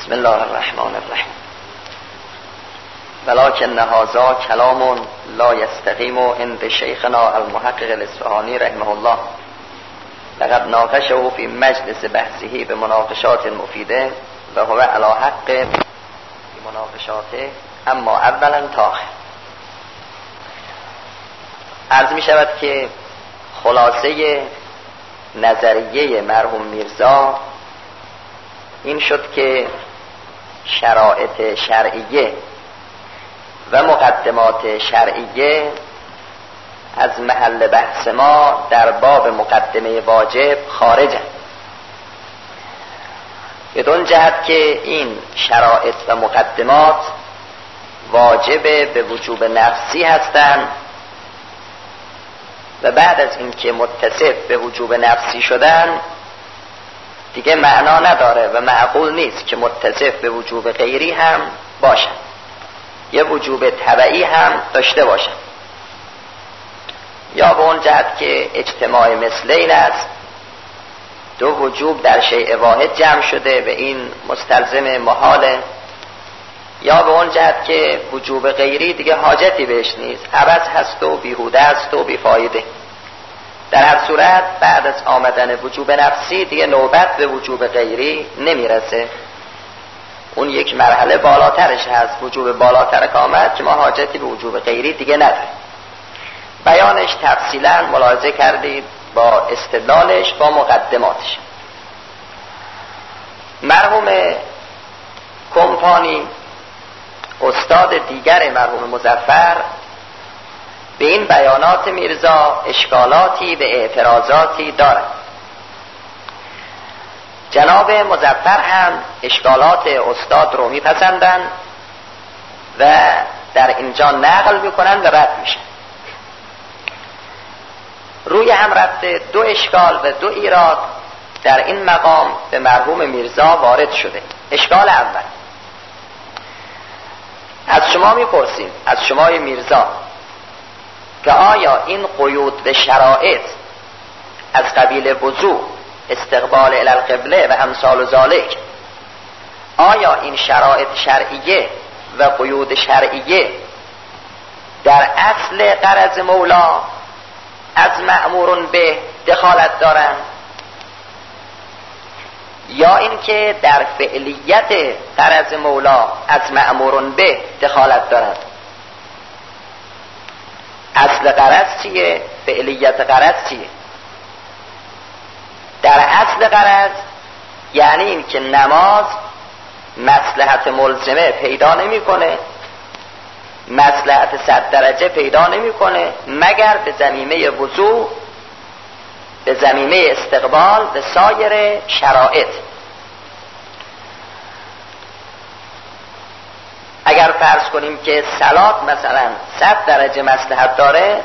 بسم الله الرحمن الرحیم. ولکن هذا کلام لا یستقیم عند شیخنا المحقق الاصفهانی رحمه الله. لقد ناقشه فی مجلس بحثه بمناقشات مفیده و هو علی حق فی مناقشاته، اما اولا تا آخر. عرض می شود که خلاصه نظریه مرحوم میرزا این شد که شرایط شرعیه و مقدمات شرعیه از محل بحث ما در باب مقدمه واجب خارجه، بدون جهت که این شرایط و مقدمات واجب به وجوب نفسی هستند و بعد از اینکه متصف به وجوب نفسی شدن دیگه معنا نداره و معقول نیست که متصف به وجوب غیری هم باشن، یه وجوب تبعی هم داشته باشن، یا به اون جهت که اجتماع مثلین است، دو وجوب در شیء واحد جمع شده و این مستلزم محاله، یا به اون جهت که وجوب غیری دیگه حاجتی بهش نیست، عبث هست و بیهوده است و بیفایده. در هر صورت بعد از آمدن وجوب نفسی دیگه نوبت به وجوب غیری نمیرسه، اون یک مرحله بالاترش هست، وجوب بالاتر که آمد که ما حاجتی به وجوب غیری دیگه نداریم. بیانش تفصیلا ملاحظه کردید با استدلالش با مقدماتش. مرحوم کمپانی استاد دیگر مرحوم مظفر به این بیانات میرزا اشکالاتی و اعتراضاتی دارد. جناب مظفر هم اشکالات استاد رو میپسندن و در اینجا نقل میکنن و رد میشن. روی هم رفته دو اشکال و دو ایراد در این مقام به مرحوم میرزا وارد شده. اشکال اول، از شما میپرسیم، از شمای میرزا، که آیا این قیود و شرایط از قبیل وضوء، استقبال الی القبله و امثال ذالک، آیا این شرایط شرعیه و قیود شرعیه در اصل غرض مولا از مأمورون به دخالت دارند، یا اینکه در فعلیت غرض مولا از مأمورون به دخالت دارند؟ اصل غرض چیه؟ فعلیت غرض چیه؟ در اصل غرض یعنی این که نماز مصلحت ملزمه پیدا نمیکنه، مصلحت 100 درجه پیدا نمیکنه مگر به ضمیمه وضوء، به ضمیمه استقبال و سایر شرایط. اگر فرض کنیم که صلات مثلا 100 درجه مصلحت داره،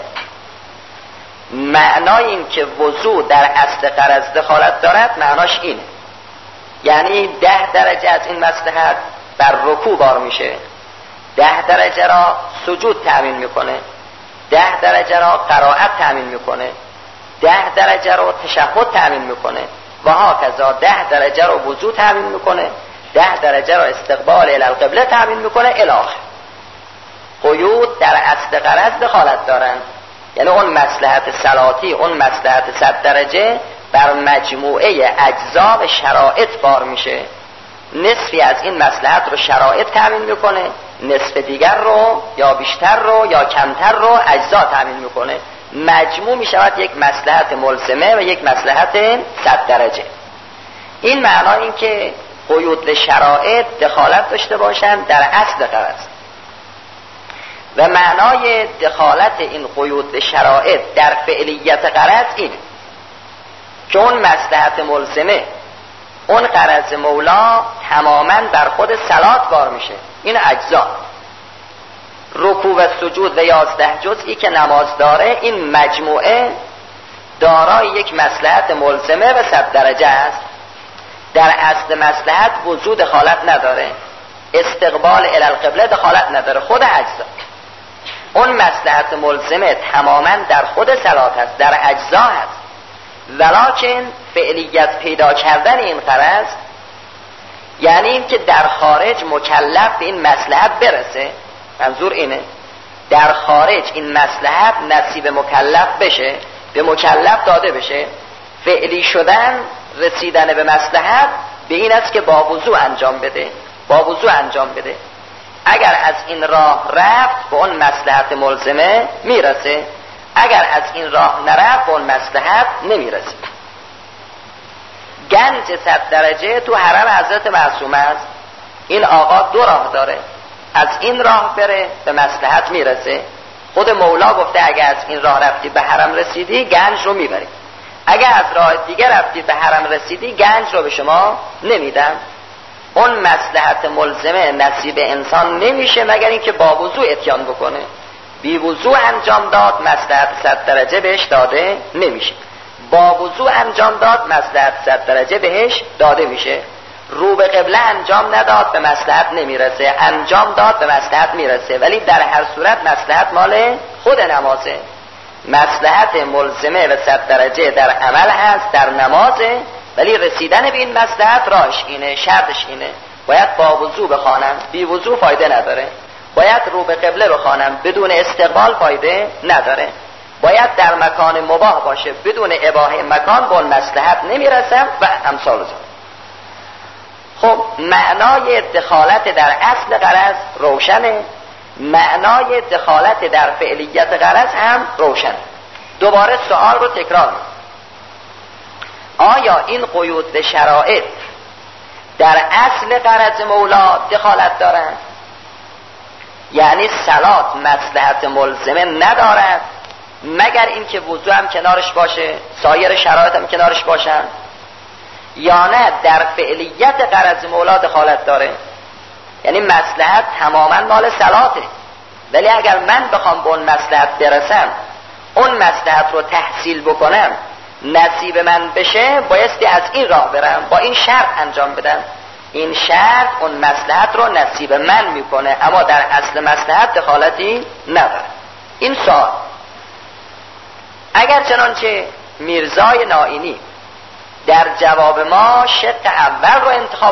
معنای این که وضوء در اصل غرض دخالت دارد معناش اینه، یعنی 10 درجه از این مصلحت بر رکوع بار میشه، 10 درجه را سجود تأمین میکنه، 10 درجه را قرائت تأمین میکنه، 10 درجه را تشهد تأمین میکنه و هاکذا 10 درجه را وضوء تأمین میکنه، 10 درجه را استقبال الی القبله تأمین میکنه الی آخر. قیود در اصل غرض دخالت دارن، یعنی اون مصلحت صلاتی، اون مصلحت 100 درجه بر مجموعه اجزا و شرایط بار میشه، نصفی از این مصلحت رو شرایط تأمین میکنه، نصف دیگر رو یا بیشتر رو یا کمتر رو اجزا تأمین میکنه، مجموع میشود یک مصلحت ملزمه و یک مصلحت 100 درجه. این معنای این که قیود شرایط دخالت داشته باشند در اصل غرض، و معنای دخالت این قیود شرایط در فعلیت غرض اینه که اون مصلحت ملزمه، اون غرض مولا تماما بر خود صلات بار میشه، این اجزا، رکوع و سجود و 11 جزئی که نماز داره، این مجموعه دارای یک مصلحت ملزمه و 100 درجه است. در اصل مصلحت وضوء دخالت نداره، استقبال الی القبله دخالت نداره، خود اجزا. اون مصلحت ملزمه تماما در خود صلات هست، در اجزا هست، ولکن فعلیت پیدا کردن این غرض یعنی این که در خارج مکلف به این مصلحت برسه، منظور اینه در خارج این مصلحت نصیب مکلف بشه، به مکلف داده بشه. فعلی شدن، رسیدن به مصلحت به این است که با وضوع انجام بده، با وضوع انجام بده. اگر از این راه رفت به اون مصلحت ملزمه میرسه، اگر از این راه نرفت به اون مصلحت نمیرسه. گنج 100 درجه تو حرم حضرت معصومه است. این آقا دو راه داره، از این راه بره به مصلحت میرسه. خود مولا گفته اگر از این راه رفتی به حرم رسیدی گنج رو میبری، اگر از راه دیگه رفتی به حرم رسیدی گنج رو به شما نمیدم. اون مصلحت ملزمه نصیب انسان نمیشه مگر اینکه با وضوع اتیان بکنه. بی وضوع انجام داد مصلحت 100 درجه بهش داده نمیشه، با وضوع انجام داد مصلحت 100 درجه بهش داده میشه. رو به قبله انجام نداد به مصلحت نمیرسه، انجام داد به مصلحت میرسه، ولی در هر صورت مصلحت مال خود نمازه. مصلحت ملزمه و 100 درجه در عمل هست، در نمازه، ولی رسیدن به این مصلحت راهش اینه، شرطش اینه. باید با وضوع بخوانم، بی وضوع فایده نداره. باید رو به قبله بخوانم، بدون استقبال فایده نداره. باید در مکان مباح باشه، بدون اباحه مکان به اون مصلحت نمیرسم و امثال ذالک. خب معنای دخالت در اصل غرض روشنه، معنای دخالت در فعلیت غرض هم روشنه. دوباره سوال رو تکرار می‌کنم. آیا این قیود و شرایط در اصل غرض مولا دخالت دارند؟ یعنی صلات مصلحت ملزمه ندارد مگر اینکه وضو هم کنارش باشه، سایر شرایط هم کنارش باشن، یا نه در فعلیت غرض مولا دخالت داره؟ یعنی مصلحت تماما مال صلاته، ولی اگر من بخوام به اون مصلحت برسم، اون مصلحت رو تحصیل بکنم، نصیب من بشه، بایستی از این راه برم، با این شرط انجام بدم. این شرط اون مصلحت رو نصیب من میکنه، اما در اصل مصلحت دخالتی نداره. این سوال. اگر چنانچه میرزای نائینی در جواب ما شق اول رو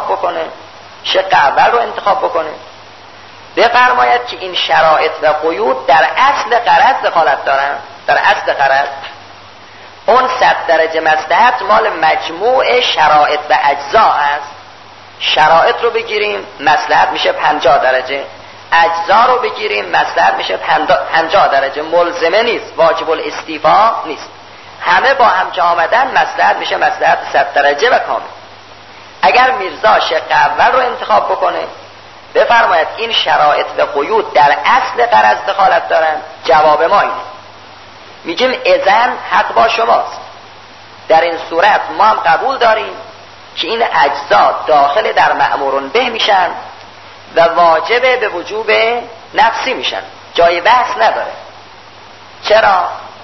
انتخاب بکنه، بفرماید که این شرایط و قیود در اصل غرض دخالت دارن. در اصل غرض اون 100 درجه مصلحت مال مجموع شرایط و اجزا است. شرایط رو بگیریم مصلحت میشه 50 درجه، اجزا رو بگیریم مصلحت میشه 50 درجه. ملزمه نیست، واجب الاستیفا نیست، همه با هم که آمدن مصلحت میشه مصلحت 100 درجه و کامل. اگر میرزا شق اول رو انتخاب بکنه، بفرماید این شرایط و قیود در اصل غرض دخالت دارن، جواب ما اینه. میگیم اذن حق با شماست. در این صورت ما هم قبول داریم که این اجزا داخل در مأمورون به میشن و واجب به وجوب نفسی میشن، جای بحث نداره. چرا؟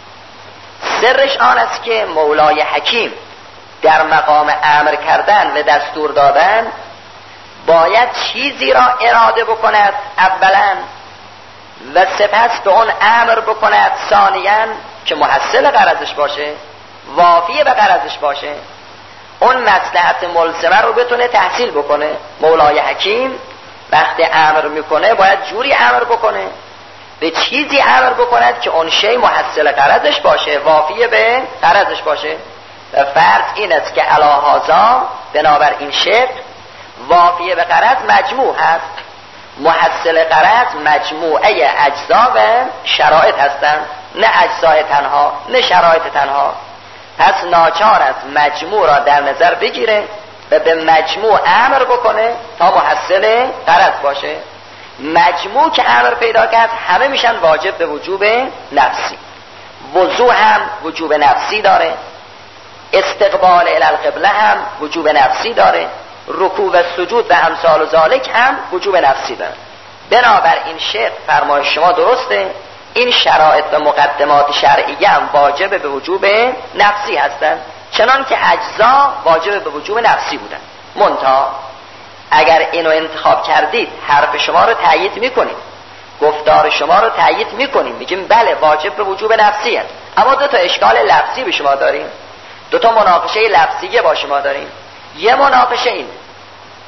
سرش آن است که مولای حکیم در مقام امر کردن و دستور دادن باید چیزی را اراده بکند اولا و سپس به اون امر بکند ثانیاً که محصل غرضش باشه، وافی به غرضش باشه، اون مصلحت ملزمه رو بتونه تحصیل بکنه. مولای حکیم وقتی امر میکنه باید جوری امر بکنه، به چیزی امر بکند که اون شی محصل غرضش باشه، وافی به غرضش باشه. و فرض این است که علاهازا بنابر این شرط وافی به غرض مجموع هست، محصل غرض مجموعه اجزا و شرایط هستند، نه اجزای تنها نه شرایط تنها. پس ناچار است مجموع را در نظر بگیره و به مجموع امر بکنه تا محصل غرض باشه. مجموع که امر پیدا کرد همه میشن واجب به وجوب نفسی. وضوء هم وجوب نفسی داره، استقبال الی القبله هم وجوب نفسی داره، رکوع و سجود و امثال ذالک هم وجوب نفسی داره. بنابر این شرط فرمایش شما درسته، این شرایط و مقدمات شرعیه هم واجب به وجوب نفسی هستند، چنان که اجزا واجب به وجوب نفسی بودن. منتها اگر اینو انتخاب کردید حرف شما رو تایید میکنیم، گفتار شما رو تایید میکنیم، میگیم بله واجب به وجوب نفسی هست، اما دو تا اشکال لفظی به شما داریم، دو تا مناقشه لفظیه با شما داریم. یه مناقشه این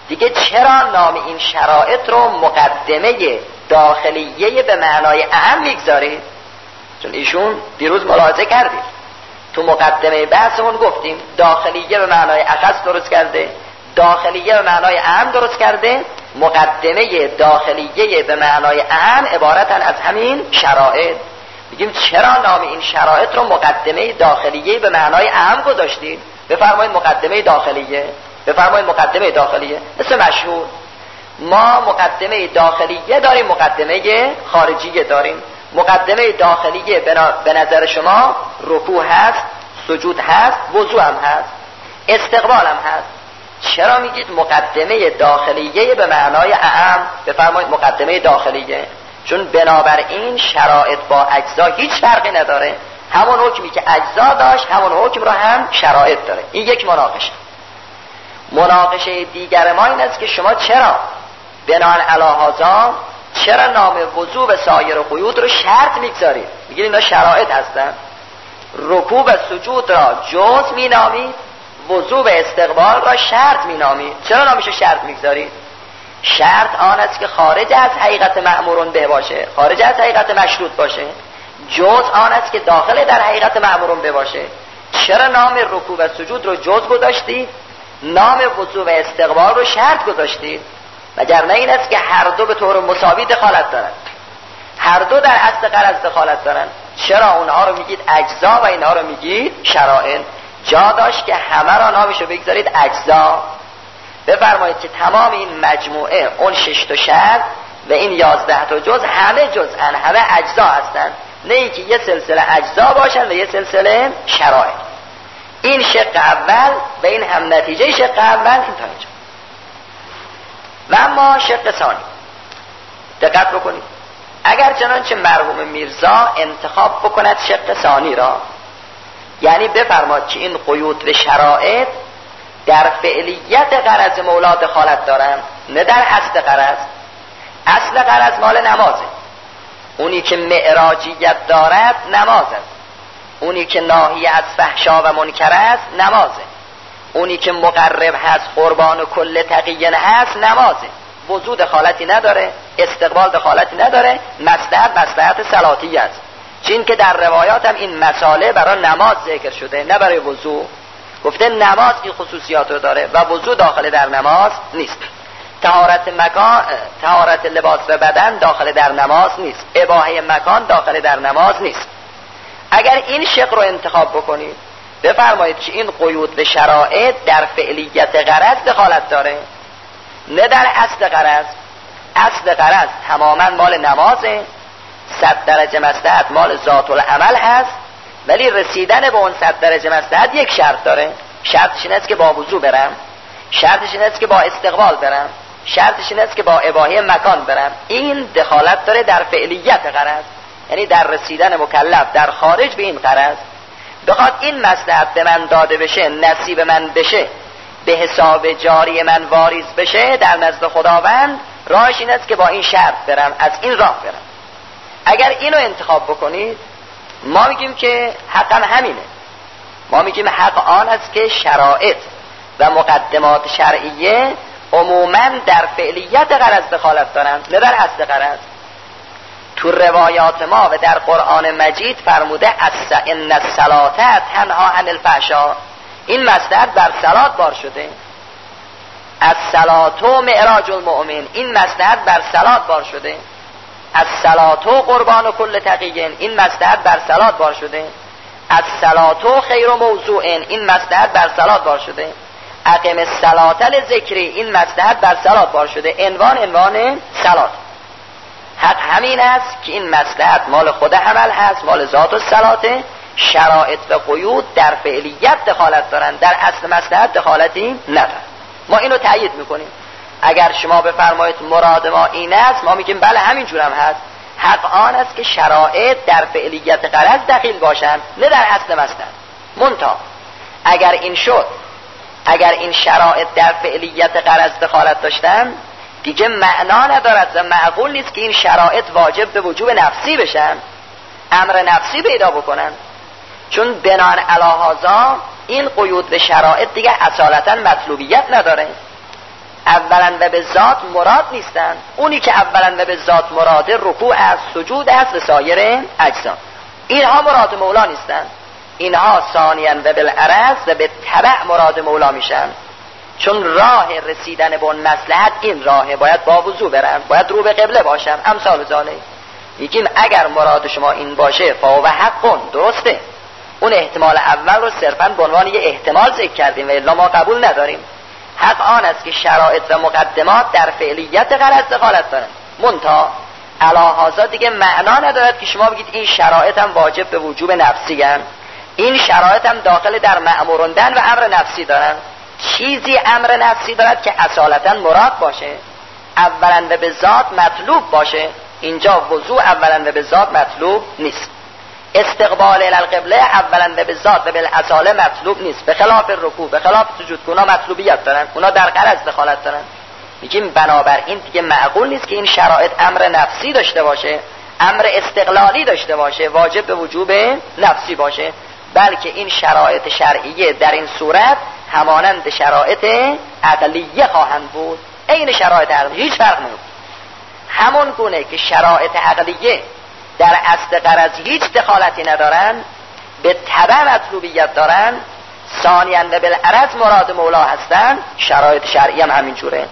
دیگه چرا نام این شرایط رو مقدمه داخلیه به معنای اهم میگذارید؟ چون ایشون دیروز ملاحظه کردید تو مقدمه بحثمون گفتیم داخلیه به معنای اخص درست کرده، داخلیه به معنای اهم درست کرده، مقدمه داخلیه به معنای اهم عبارتن از همین شرایط. میگیم چرا نام این شرایط رو مقدمه داخلیه به معنای اهم گذاشتید؟ بفرمایید مقدمه داخلیه، بفرمایید مقدمه داخلیه. مثل مشهور ما مقدمه داخلیه داریم، مقدمه خارجیه داریم. مقدمه داخلیه به نظر شما رکوع هست، سجود هست، وضو هم هست، استقبال هم هست. چرا میگید مقدمه داخلیه به معنای اعم؟ بفرمایید مقدمه داخلیه. چون بنابراین شرایط با اجزا هیچ فرقی نداره، همون حکمی که اجزا داشت همون حکم رو هم شرایط داره. این یک مناقشه. مناقشه دیگر ما این است که شما چرا بناء علی هذا چرا نام وضو و سایر قیود رو شرط میگذارید؟ میگید اینا شرایط هستن. رکوع و سجود را جز مینامید، وضو و استقبال را شرط مینامید. چرا نامش شرط میگذارید؟ شرط آن است که خارج از حقیقت مأمورون به باشه، خارج از حقیقت مشروط باشه. جز آن است که داخل در حقیقت مأمورون به باشه. چرا نام رکوع و سجود رو جز گذاشتید؟ نام وضو و استقبال رو شرط گذاشتید؟ مگر نه این است که هر دو به طور مساوی دخالت دارند، هر دو در اصل غرض دخالت دارند؟ چرا اونها رو میگید اجزا و اینها رو میگید شرائط؟ جا داشت که همه را نامش رو بگذارید اجزا. بفرمایید که تمام این مجموعه اون 6 تا شرط و این 11 تا جز همه جزءن، همه اجزا هستند، نه اینکه یه سلسله اجزا باشن و یه سلسله شرائط. این شق اول و این هم نتیجه شق اول. این تا اینجا. و اما شق ثانی دقت بکنید، اگر چنانچه مرحوم میرزا انتخاب بکند شق ثانی را، یعنی بفرماد که این قیود و شرائط در فعلیت غرض مولا دخالت دارند، نه در اصل غرض. اصل غرض مال نمازه، اونی که معراجیت دارد نماز است، اونی که ناهی از فحشا و منکر است نمازه، اونی که مقرب هست قربان و کل تقیین هست نمازه. وضو دخالتی نداره، استقبال دخالتی نداره، مصلحت صلاتی است. چین که در روایات هم این مساله برای نماز ذکر شده، نه برای وضو. گفته نماز این خصوصیات رو داره و وضو داخل در نماز نیست. طهارت مکان، طهارت لباس و بدن داخل در نماز نیست، اباحه مکان داخل در نماز نیست. اگر این شق رو انتخاب بکنید، بفرمایید که این قیود و شرائط در فعلیت غرض دخالت داره، نه در اصل غرض. اصل غرض تماما مال نمازه، 100 درجه مصلحت مال ذات العمل هست، ولی رسیدن به اون 100 درجه مصلحت یک شرط داره. شرطش این است که با وضو برم، شرطش این است که با استقبال برم، شرطش این است که با اباحه مکان برم. این دخالت داره در فعلیت غرض، یعنی در رسیدن مکلف در خارج به این غرض. بخواد این مصلحت به من داده بشه، نصیب من بشه، به حساب جاری من واریز بشه در نزد خداوند، راهش این است که با این شرط برم، از این راه برم. اگر اینو انتخاب بکنید، ما میگیم که حقا همینه. ما میگیم حق آن است که شرائط و مقدمات شرعیه عموما در فعلیت غرض دخالت دارند، نه در اصل غرض. تو روایات ما و در قرآن مجید فرموده ان الصلاة تنها عن الفحشاء. این مصدر بر صلات بار شده. الصلاة معراج المؤمن، این مصدر بر صلات بار شده. الصلاة قربان کل تقیین، این مصدر بر صلات بار شده. الصلاة خیر موضوع، این مصدر بر صلات بار شده. اقم الصلاة لذکری، این مصدر بر صلات بار شده. عنوان صلات. حق همین است که این مصلحت مال خود عمل هست، مال ذات و صلاته. شرائط و قیود در فعلیت دخالت دارند، در اصل مصلحت دخالتی ندارند. ما اینو تایید میکنیم. اگر شما بفرمایید مراد ما این است، ما میگیم بله همین جور هم هست. حق آن است که شرائط در فعلیت غرض دخیل باشند، نه در اصل مصلحت. منتها اگر این شد، اگر این شرائط در فعلیت غرض دخالت داشتن، دیگه معنا ندارد و معقول نیست که این شرایط واجب به وجوب نفسی بشن، امر نفسی پیدا بکنن. چون بناء علی هذا این قیود و شرایط دیگه اصالتا مطلوبیت نداره. اولا و به ذات مراد نیستن. اونی که اولا و به ذات مراده رکوع از سجود است و سایر اجزا، اینها مراد مولا نیستن. اینها ثانیاً و بالعرض و به تبع مراد مولا میشن، چون راه رسیدن به اون مصلحت این راهه، باید با وضو برن، باید رو به قبله باشن، امثال ذالک. میگیم اگر مراد شما این باشه فهو حق، درسته، اون احتمال اول رو صرفاً به عنوان یه احتمال ذکر کردیم و الا ما قبول نداریم. حق آن است که شرایط و مقدمات در فعلیت غرض دخالت دارن، منتها علاهازا دیگه معنا ندارد که شما بگید این شرایط هم واجب به وجوب نفسی هن. این شرایط هم داخل در مأمورندن و امر نفسی دارن. چیزی امر نفسی دارد که اصالتا مراد باشه، اولا و به ذات مطلوب باشه. اینجا وضوء اولا و به ذات مطلوب نیست، استقبال القبله اولا و به ذات و بالاصاله مطلوب نیست، به خلاف رکوع، به خلاف سجود که اونا مطلوبیت دارن، اونا در غرض دخالت دارن. میگیم بنابراین دیگه معقول نیست که این شرایط امر نفسی داشته باشه، امر استقلالی داشته باشه، واجب به وجوب نفسی باشه، بلکه این شرایط شرعیه در این صورت همانند شرایط عقلیه خواهند بود، عین شرایط عقلیه، هیچ فرق نمیکنه. همون گونه که شرایط عقلیه در اصل غرض هیچ دخالتی ندارن، به تبع مطلوبیت دارن، ثانیاً و بالعرض مراد مولا هستن، شرایط شرعی هم همینجوره.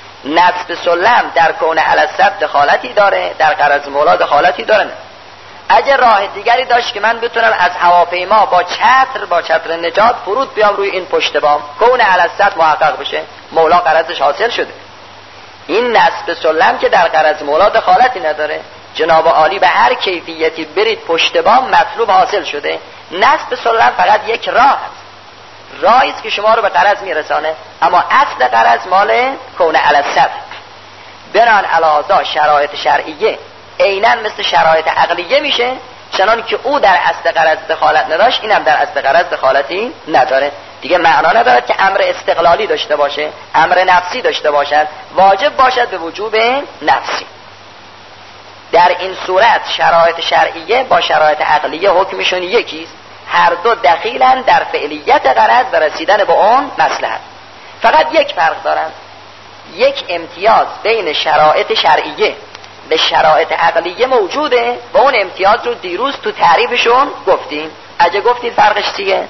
نصب سلم در کون علصد دخالتی داره، در غرض مولا دخالتی داره. اگه راه دیگری داشت که من بتونم از هواپیما با چتر نجات فرود بیام روی این پشت بام، کون علصد محقق بشه، مولا غرضش حاصل شده. این نصب سلم که در غرض مولا دخالتی نداره، جناب عالی به هر کیفیتی برید پشت بام، مطلوب حاصل شده. نصب سلم فقط یک راه است، راهی است که شما رو به غرض میرسانه، اما اصل غرض مال کون علصد. بران علاوه شرایط شرعیه عیناً مثل شرایط عقلیه میشه، چنان که او در اصل غرض دخالت نداشت، اینم در اصل غرض دخالتی نداره. دیگه معنا ندارد که امر استقلالی داشته باشه، امر نفسی داشته باشد، واجب باشد به وجوب نفسی. در این صورت شرایط شرعیه با شرایط عقلیه حکمشون یکیست، هر دو دخیلن در فعلیت غرض و رسیدن به اون مصلحت. فقط یک فرق دارن، یک امتیاز بین شرایط شرعیه به شرایط عقلیه موجوده و اون امتیاز رو دیروز تو تعریفشون گفتیم. اگه گفتید فرقش چیه؟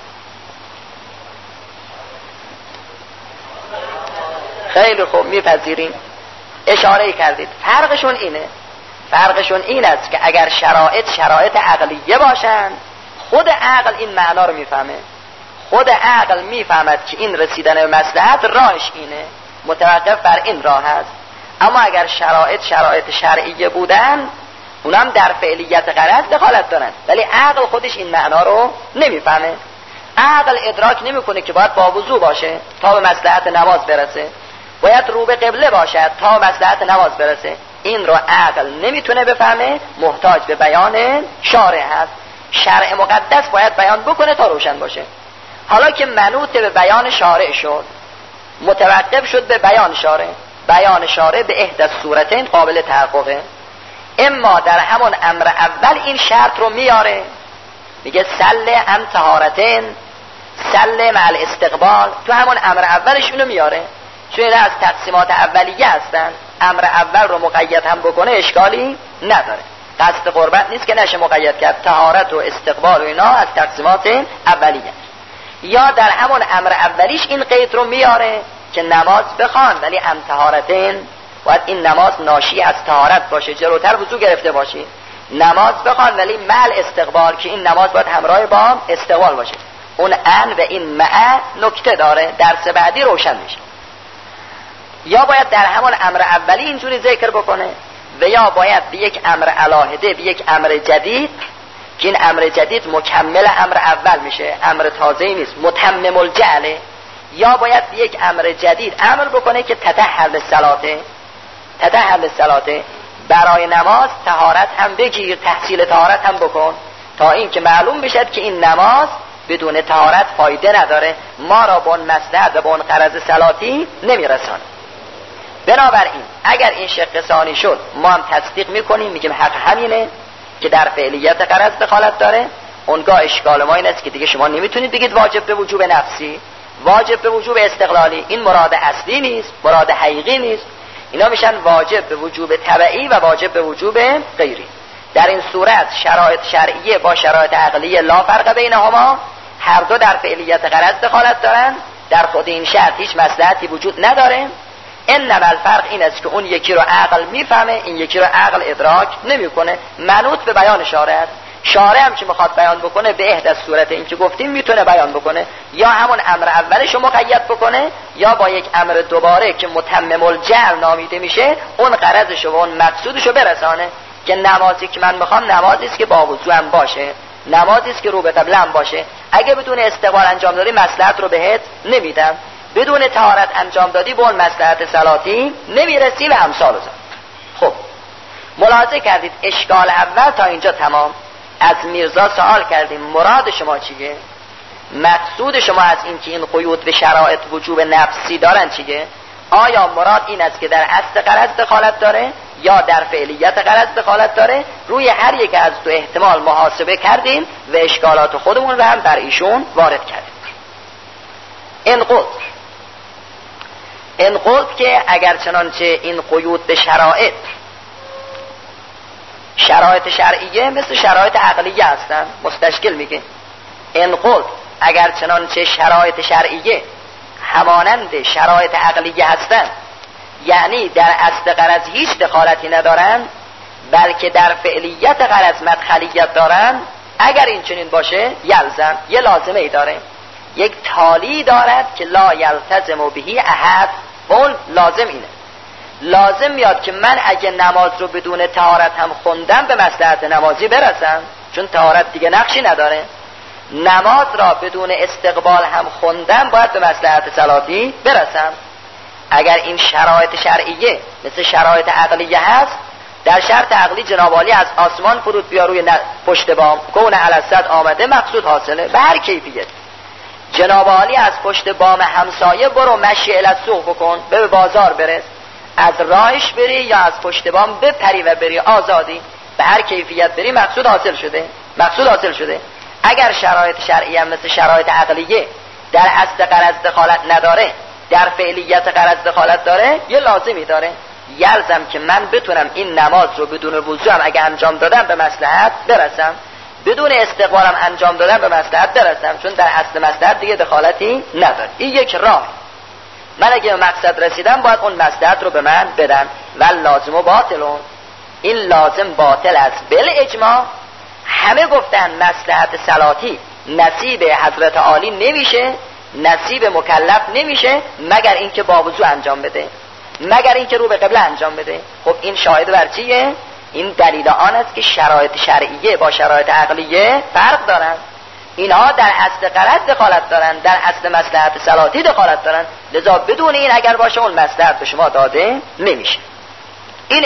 خیلی خوب، میپذیرین، اشاره کردید. فرقشون این است که اگر شرایط عقلیه باشن، خود عقل این معنا رو میفهمه، خود عقل میفهمد که این رسیدن به مصلحت راهش اینه، متوقف بر این راه است. اما اگر شرایط شرعیه بودن، اونم در فعلیت غرض دخالت دارن، ولی عقل خودش این معنا رو نمیفهمه. عقل ادراک نمیکنه که باید با وضو باشه تا به مصلحت نماز برسه، باید رو به قبله باشد تا به مصلحت نماز برسه. این رو عقل نمیتونه بفهمه، محتاج به بیان شارع هست. شرع مقدس باید بیان بکنه تا روشن باشه. حالا که منوط به بیان شارع شد، متوقف شد به بیان شارع به احدى الصورتین قابل تحققه. اما در همون امر اول این شرط رو میاره، میگه سل ام طهارتین، سل مع الاستقبال، تو همون امر اولش اینو میاره، چون اینا از تقسیمات اولیه هستن. امر اول رو مقید هم بکنه اشکالی نداره، قصد قربت نیست که نشه مقید کرد. طهارت و استقبال و اینا از تقسیمات اولیه. یا در همون امر اولیش این قید رو میاره که نماز بخوان، ولی ام طهارتین، باید این نماز ناشی از طهارت باشه، جلوتر وضو گرفته باشی. نماز بخوان ولی مع استقبال، که این نماز باید همراه با استقبال باشه. اون ان و این مع نکته داره، درس بعدی روشن میشه. یا باید در همون امر اولی اینجوری ذکر بکنه، و یا باید به یک امر علاهده، به یک امر جدید، که این امر جدید مکمل امر اول میشه، امر تازه‌ای نیست، متمم الجعله. یا باید به یک امر جدید امر بکنه که تطهر للصلاة، برای نماز طهارت هم بگیر، تحصیل طهارت هم بکن، تا این که معلوم بشد که این نماز بدون طهارت فایده نداره، ما را به اون مصلحت و به اون غرض صلاتی نمیرسانه. بنابراین اگر این شق ثانی شد، ما هم تصدیق میکنیم، میگیم حق همینه که در فعلیت غرض دخالت داره. اونگاه اشکال ما این است که دیگه شما نمیتونید بگید واجب به وجوب نفسی، واجب به وجوب استقلالی، این مراد اصلی نیست، مراد حقیقی نیست. اینا میشن واجب به وجوب تبعی و واجب به وجوب غیری. در این صورت شرایط شرعیه با شرایط عقلیه لا فرق بینهما، هر دو در فعلیت غرض دخالت دارن، در خود این شرط هیچ مصلحتی وجود نداره. انما الفرق این است که اون یکی رو عقل میفهمه، این یکی رو عقل ادراک نمیکنه. منوط به بیان شارع است. شارع هم که میخواد بیان بکنه به احد از صورت این که گفتیم میتونه بیان بکنه، یا همون امر اولش رو مقید بکنه، یا با یک امر دوباره که متمم الجعل نامیده میشه اون غرضش و اون مقصودش رو برسانه. که نمازی که من میخوام نمازی است که با وضو هم باشه، نمازی است که رو به قبله هم باشه. اگه بدون استقبال انجام دادی مصلحت رو بهت نمیدم، بدون طهارت انجام دادی به اون مصلحت صلاتی نمیرسی و امثال ذالک. خب ملاحظه کردید اشکال اول تا اینجا تمام. از میرزا سوال کردیم مراد شما چیه؟ مقصود شما از این که این قیود به شرایط وجوب نفسی دارن چیه؟ آیا مراد این است که در اصل غرض دخالت داره یا در فعلیت غرض دخالت داره؟ روی هر یک از دو احتمال محاسبه کردیم و اشکالات خودمون رو هم بر ایشون وارد کردیم. این قلت که اگر چنانچه این قیود به شرایط شرعیه مثل شرایط عقلیه هستن، مستشکل میگه این قلت اگر چنانچه شرایط شرعیه همانند شرایط عقلیه هستن، یعنی در اصل غرض هیچ دخالتی ندارن بلکه در فعلیت غرض مدخلیت دارن، اگر این چنین باشه یلزم، یه لازمه ای داره، یک تالی دارد که لا یلتزم بهی احد. اون لازم اینه، لازم میاد که من اگه نماز رو بدون طهارت هم خوندم به مصلحت نمازی برسم، چون طهارت دیگه نقشی نداره. نماز را بدون استقبال هم خوندم باید به مصلحت صلاتی برسم. اگر این شرایط شرعیه مثل شرایط عقلیه هست، در شرط عقلی جناب عالی از آسمان فرود بیا روی پشت بام، کون علصد آمده مقصود حاصله به هر کیفیت. جناب عالی از پشت بام همسایه برو مشی الاسوق بکن، به بازار برس، از راهش بری یا از پشت بام بپری و بری، آزادی، به هر کیفیت بری مقصود حاصل شده. اگر شرایط شرعیه مثل شرایط عقلیه در اصل غرض دخالت نداره، در فعلیت غرض دخالت داره، یه لازمی داره، یلزم که من بتونم این نماز رو بدون وضو هم اگه انجام دادم به مصلحت برسم، بدون استقبالم انجام دادم به مصلحت برسم، چون در اصل مصلحت دیگه دخالتی نداره. این یک راه. من اگه به مقصد رسیدم باید اون مصلحت رو به من بدن. و لازم و باطلون، این لازم باطل است بالاجماع. همه گفتن مصلحت صلاتی نصیب حضرت عالی نمیشه، نصیب مکلف نمیشه مگر اینکه با وضو انجام بده، مگر اینکه رو به قبله انجام بده. خب این شاهد بر چیه؟ این دلیل آن است که شرایط شرعیه با شرایط عقلیه فرق دارن. اینها در اصل غرض دخالت دارن، در اصل مصلحت صلاتی دخالت دارن، لذا بدون این اگر باشه اون مصلحت به شما داده نمیشه. این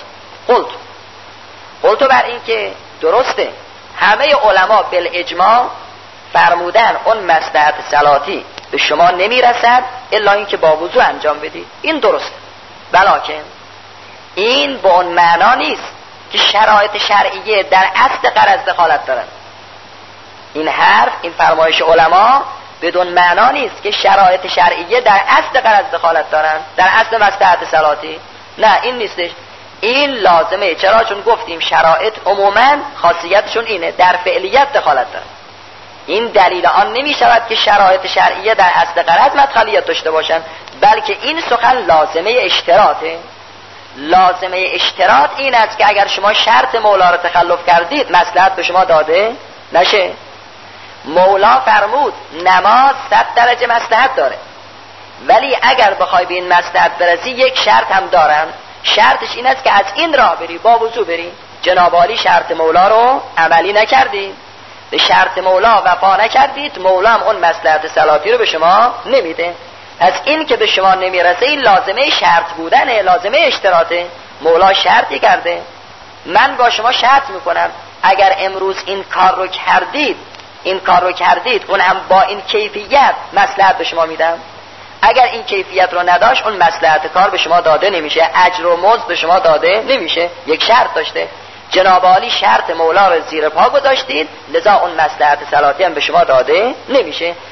قلت بر این که درسته همه علما بالاجماع فرمودن اون مصلحت صلاتی به شما نمیرسد الا اینکه با وضو انجام بدید، این درسته. ولکن این به اون معنا نیست که شرایط شرعیه در اصل غرض دخالت دارن. این حرف، این فرمایش علما بدون معنا نیست که شرایط شرعیه در اصل غرض دخالت دارن، در اصل مصلحت صلاتی. نه، این نیستش. این لازمه. چرا؟ چون گفتیم شرایط عموما خاصیتشون اینه در فعلیت دخالت دارن. این دلیل آن نمی شود که شرایط شرعیه در اصل غرض مدخلیت داشته باشن، بلکه این سخن لازمه اشتراطه. لازمه اشتراط این است که اگر شما شرط مولا رو تخلف کردید مصلحت به شما داده نشه. مولا فرمود نماز 100 درجه مصلحت داره، ولی اگر بخوای به این مصلحت برسی یک شرط هم دارن. شرطش این است که از این راه بری، با وضو بری. جناب عالی شرط مولا رو عملی نکردید، به شرط مولا وفا نکردید، مولا هم اون مصلحت صلاتی رو به شما نمیده. پس این که به شما نمیرسه این لازمه شرط بودنه، لازمه اشتراطه. مولا شرطی کرده، من با شما شرط میکنم اگر امروز این کار رو کردید اون هم با این کیفیت مصلحت به شما میدم. اگر این کیفیت رو نداشت اون مصلحت کار به شما داده نمیشه، اجر و مزد به شما داده نمیشه. یک شرط داشته، جناب عالی شرط مولا رو زیر پا گذاشتید، لذا اون مصلحت صلاتی هم به شما داده نمیشه.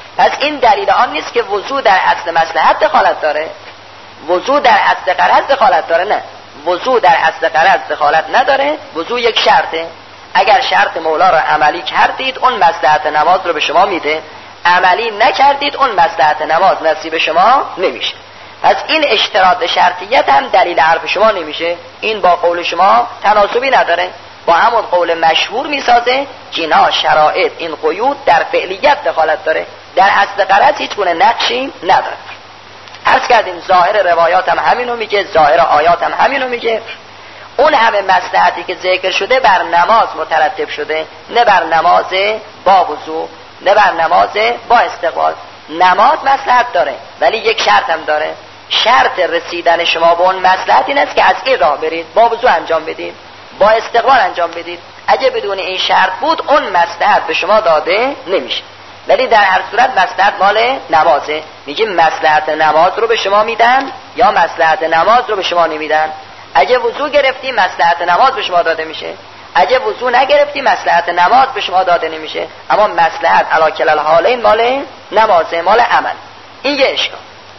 پس این دلیل آن نیست که وضوع در اصل مصلحت دخالت داره، وضوع در اصل غرض دخالت داره. نه، وضوع در اصل غرض دخالت نداره. وضوع یک شرطه. اگر شرط مولا را عملی کردید اون مصلحت نماز رو به شما میده، عملی نکردید اون مصلحت نماز نصیب شما نمیشه. پس این اشتراط شرطیت هم دلیل حرف شما نمیشه. این با قول شما تناسبی نداره، با همون قول مشهور میسازه که اینا شرایط این قیود در فعلیت دخالت داره، در اصل غرض هیچ گونه نقشی نداره. عرض کردیم ظاهر روایات هم همینو میگه، ظاهر آیات هم همینو میگه. اون همه مصلحتی که ذکر شده بر نماز مترتب شده، نه بر نماز با وضو، نه بر نماز با استقبال. نماز مصلحت داره ولی یک شرط هم داره. شرط رسیدن شما به اون مصلحت این است که از این راه برید، با وضو انجام بدید، با استقبال انجام بدید. اگه بدون این شرط بود اون مصلحت به شما داده نمیشه. ولی در هر صورت مصلحت مال نمازه. میگیم مصلحت نماز رو به شما میدن یا مصلحت نماز رو به شما نمیدن. اگه وضو گرفتی مصلحت نماز به شما داده میشه، اگه وضو نگرفتی مصلحت نماز به شما داده نمیشه. اما مصلحت علی کل الحالین مال نمازه، مال عمل. این یه اشکال.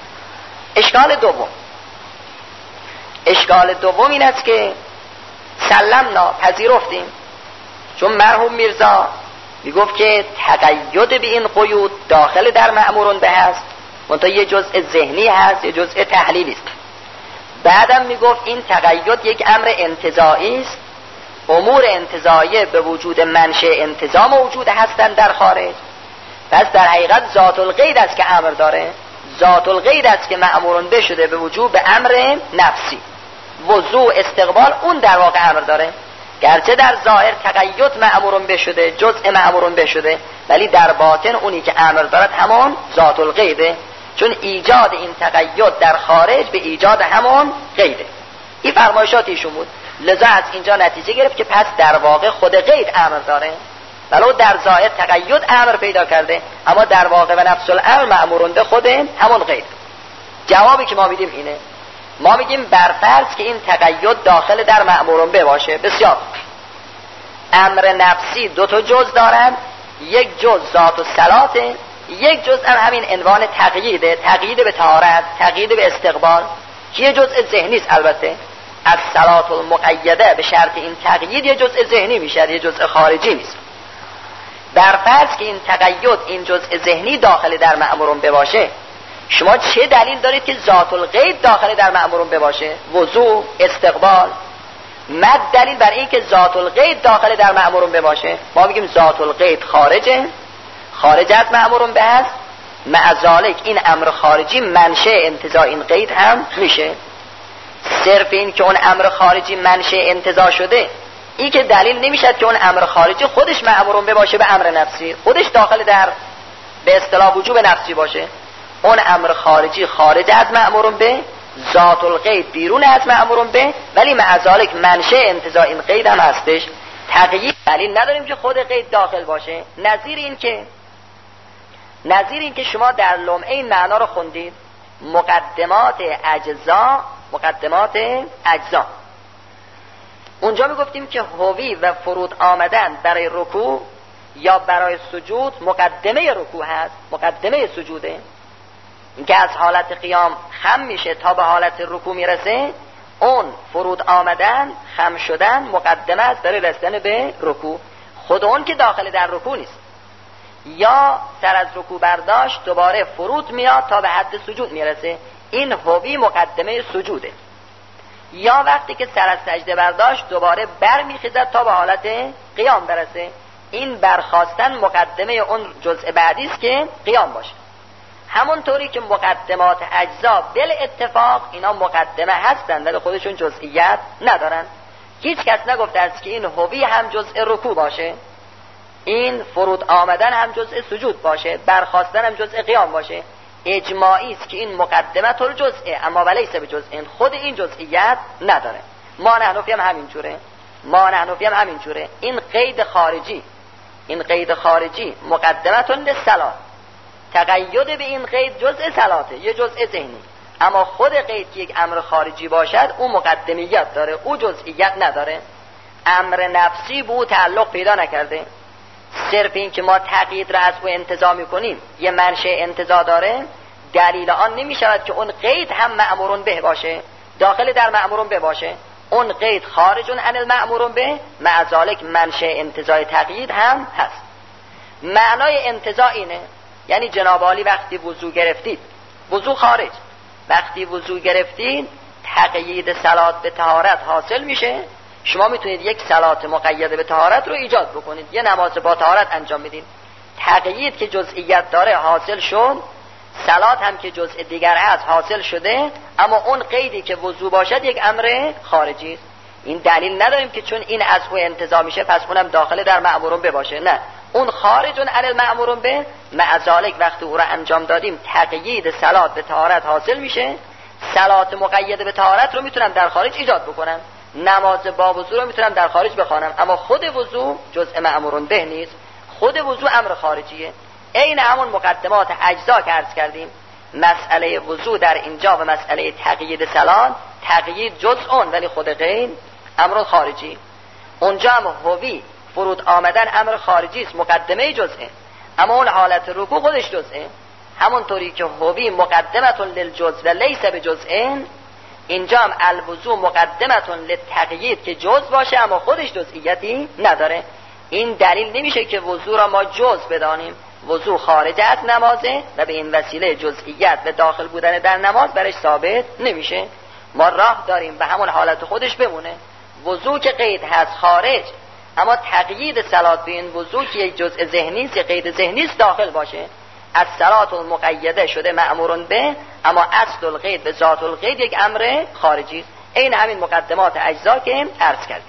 اشکال دوم این است که سلمنا، پذیرفتیم، چون مرحوم میرزا میگفت که تقید به این قیود داخل در مأمورون به هست، منتها یه جزء ذهنی هست، یه جزء تحلیلی است. بعدم میگفت این تقید یک امر انتزاعی است، امور انتزاعی به وجود منشأ انتزاع موجود هستند در خارج. پس در حقیقت ذات القید است که امر داره، ذات القید است که مأمورون به شده به وجود به امر نفسی. وضوع استقبال اون در واقع امر داره، گرچه در ظاهر تقید مأمورون به شده، جزء مأمورون به شده، ولی در باطن اونی که امر دارد همون ذات القیده، چون ایجاد این تقید در خارج به ایجاد همون قیده. این فرمایشات ایشون بود. لذا از اینجا نتیجه گرفت که پس در واقع خود قید امر داره، ولو در ظاهر تقید امر پیدا کرده، اما در واقع و نفس الامر مأمورون به خود همون قید. جوابی که ما میدیم اینه، ما میگیم برفرض که این تقید داخل در مأمورون به باشه. بسیار امر نفسی دو تا جز دارن، یک جز ذات و صلاته، یک جز همین عنوان تقییده، تقیید به طهارت، تقیید به استقبال، که یه جزء ذهنی است. البته از صلات المقیده به شرط این تقیید یه جزء ذهنی میشه، یه جزء خارجی نیست. برفرض که این تقید این جزء ذهنی داخل در مأمورون به باشه، شما چه دلیل دارید که ذات القید داخل در مأمورون به باشه؟ وضوع، استقبال. مد دلیل بر این که ذات القید داخل در مأمورون به باشه. ما میگیم ذات القید خارجه، خارج از مأمورون به هست، مع ذالک این امر خارجی منشأ انتزاع این قید هم میشه. صرف این که اون امر خارجی منشأ انتزاع شده، این که دلیل نمیشد که اون امر خارجی خودش مأمورون به باشه به امر نفسی، خودش داخل در به اصطلاح وجوب نفسی باشه. اون امر خارجی خارج از مأمورون به، ذات القید بیرون از مأمورون به، ولی مع ذالک منشأ انتزاع این قید هم هستش. تقیید دلیل نداریم که خود قید داخل باشه. نظیر این که شما در لمعه این معنا رو خوندید، مقدمات اجزا. اونجا میگفتیم که هوی و فرود آمدن برای رکوع یا برای سجود مقدمه رکوع هست، مقدمه سجوده. اینکه از حالت قیام خم میشه تا به حالت رکوع میرسه، اون فرود آمدن، خم شدن مقدمه است برای رسیدن به رکوع. خود اون که داخل در رکوع نیست. یا سر از رکوع برداشت دوباره فرود میاد تا به حد سجود میرسه، این هوی مقدمه سجوده. یا وقتی که سر از سجده برداشت دوباره بر میخیزد تا به حالت قیام برسه، این برخاستن مقدمه اون جزء بعدی است که قیام باشه. همونطوری که مقدمات اجزا بل اتفاق اینا مقدمه هستند ولی خودشون جزئیت ندارن. هیچ کس نگفته است که این هوی هم جزء رکوع باشه، این فرود آمدن هم جزء سجود باشه، برخاستن هم جزء قیام باشه. اجماعی است که این مقدمت الجزء اما ولیس به جزء، خود این جزئیت نداره. ما نحنفی هم همینجوره. این قید خارجی مقدمتون للصلاة، تقید به این قید جزء صلاته، یه جزء ذهنی. اما خود قید که یک امر خارجی باشد او مقدمیت داره، او جزئیت نداره. امر نفسی به او تعلق پیدا نکرده. صرف این که ما تقیید را از او انتزاع میکنیم یه منشأ انتزاع داره، دلیل آن نمیشود که اون قید هم مأمورون به باشه، داخل در مأمورون به باشه. اون قید خارجون عن المأمورون به، مع ذلک منشأ انتزاع تقیید هم هست. معنای انتزاع اینه، یعنی جناب عالی وقتی وضو گرفتید، وضو خارج، وقتی وضو گرفتید تقیید صلات به طهارت حاصل میشه، شما میتونید یک صلات مقیده به طهارت رو ایجاد بکنید، یه نماز با طهارت انجام بدید. تقیید که جزئیت داره حاصل شد، صلات هم که جزء دیگر هست حاصل شده، اما اون قیدی که وضو باشد یک امر خارجی است. این دلیل نداریم که چون این از او انتزاع میشه پس اونم داخل در مأمورون به باشه، نه، اون خارجون عن المأمورون به، مع ذلک وقتی او را انجام دادیم تقیید صلات به طهارت حاصل میشه، صلات مقیده به طهارت رو میتونم در خارج ایجاد بکنم، نماز با وضو رو میتونم در خارج بخوانم، اما خود وضو جزء مأمورون به نیست، خود وضو امر خارجیه. این همون مقدمات اجزا که عرض کردیم، مسئله وضو در اینجا و مسئله تقیید صلات، تقیید جزء ولی خود غیر امر خارجی. اونجا هم هوی فرود آمدن امر خارجی است، مقدمه جزئه، اما اون حالت رکوع خودش جزئه. همونطوری که هوی مقدمتون للجزء و لیس بجزئین، اینجا هم الوضو مقدمتون للتقیید که جزء باشه اما خودش جزئیتی نداره. این دلیل نمیشه که وضو را ما جزء بدانیم، وضو خارج از نمازه و به این وسیله جزئیت و داخل بودن در نماز برش ثابت نمیشه. ما راه داریم به همون حالت خودش بمونه. وضو که قید هست خارج، اما تقیید صلات به این وضو که یک جزء ذهنی است، قید ذهنی است، داخل باشه. از صلات المقیده شده مأمورون به، اما اصل القید به ذات القید یک امر خارجی است. این همین مقدمات اجزا که عرض کردیم.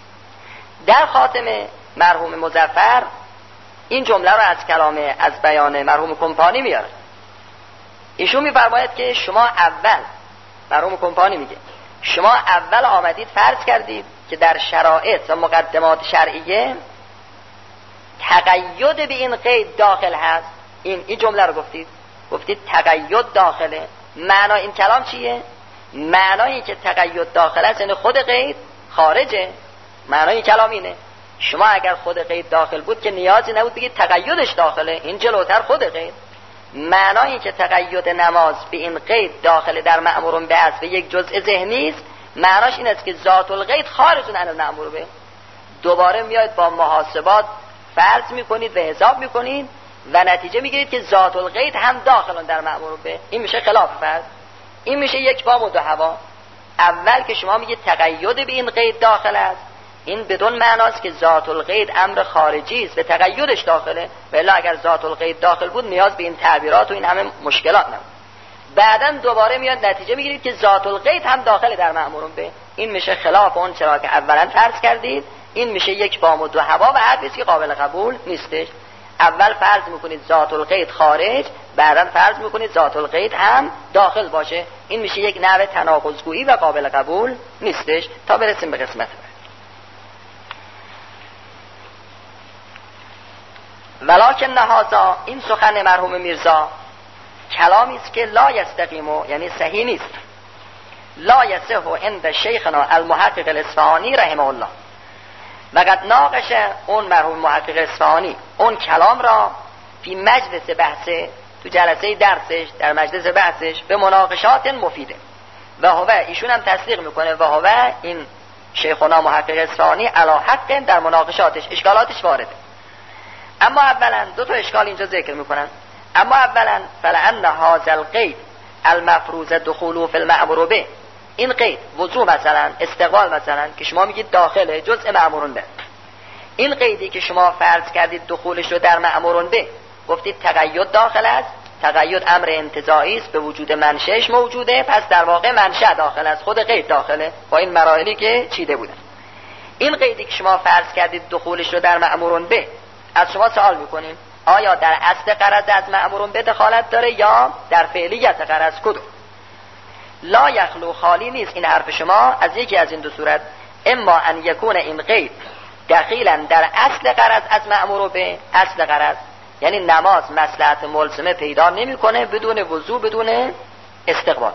در خاتمه مرحوم مظفر این جمله رو از کلام از بیان مرحوم کمپانی میاره. ایشون میفرماید که شما اول، مرحوم کمپانی میگه شما اول آمدید فرض کردید که در شرایط و مقدمات شرعیه تقید به این قید داخل هست. این جمله رو گفتید تقید داخله. معنای این کلام چیه؟ معنایی که تقید داخل است یعنی خود قید خارجه. معنای کلام اینه. شما اگر خود قید داخل بود که نیازی نبود بگید تقیدش داخله، این جلوتر خود قید. معنایی که تقید نماز به این قید داخل در مأمورون به است و یک جزء ذهنی است، معناش این است که ذات القید خارجون عن المأمور به. دوباره میاید با محاسبات فرض میکنید و حساب میکنید و نتیجه میگیرید که ذات القید هم داخلون در مأمور به. این میشه خلاف فرض، این میشه یک بام و دو هوا. اول که شما میگید تقید به این قید داخل است، این بدون معناست که ذات القید امر خارجی است و تقیدش داخله، ولی اگر ذات القید داخل بود نیاز به این تعبیرات و این همه مشکلات نبود. بعداً دوباره میاد نتیجه میگیرید که ذات القید هم داخل در مأمورون به. این میشه خلاف اون چرا که اولا فرض کردید. این میشه یک بام و دو هوا و حرفی که قابل قبول نیستش. اول فرض میکنید ذات القید خارج، بعداً فرض میکنید ذات القید هم داخل باشه. این میشه یک نوع تناقض‌گویی و قابل قبول نیستش. تا برسیم به قسمت ولکن هذا، این سخن مرحوم میرزا کلامی است که لا یستقیم، یعنی صحیح نیست. لا یصح عند شیخنا المحقق الاصفهانی رحمه الله. وقد ناقش اون مرحوم محقق اصفهانی اون کلام را فی مجلس بحث، تو جلسه درسش، در مجلس بحثش، به مناقشات مفیده. و هو ایشون هم تصدیق میکنه و هو این شیخنا محقق اصفهانی علی حق در مناقشاتش، اشکالاتش وارده. اما اولا دو تا اشکال اینجا ذکر میکنن. اما اولا فلان هذا القید المفروض دخوله فی المأمور به، این قید وضو مثلا، استقبال مثلا که شما میگید داخله جزء مأمورون به، این قیدی که شما فرض کردید دخولش رو در مأمورون به، گفتید تقید داخل است، تقید امر انتزاعی است، به وجود منشأش موجوده، پس در واقع منشأ داخل است، خود قید داخله با این مراحلی که چیده بودن. این قیدی که شما فرض کردید دخولش رو در مأمورون به، از شما سوال میکنیم آیا در اصل غرض از مأمورون به دخالت داره یا در فعلیت غرض؟ کدوم؟ لا یخلو، خالی نیست این حرف شما از یکی از این دو صورت. اما ان یکون این قید دخیلا در اصل غرض از مأمور به، اصل غرض یعنی نماز مصلحت ملزمه پیدا نمیکنه بدون وضو، بدون استقبال.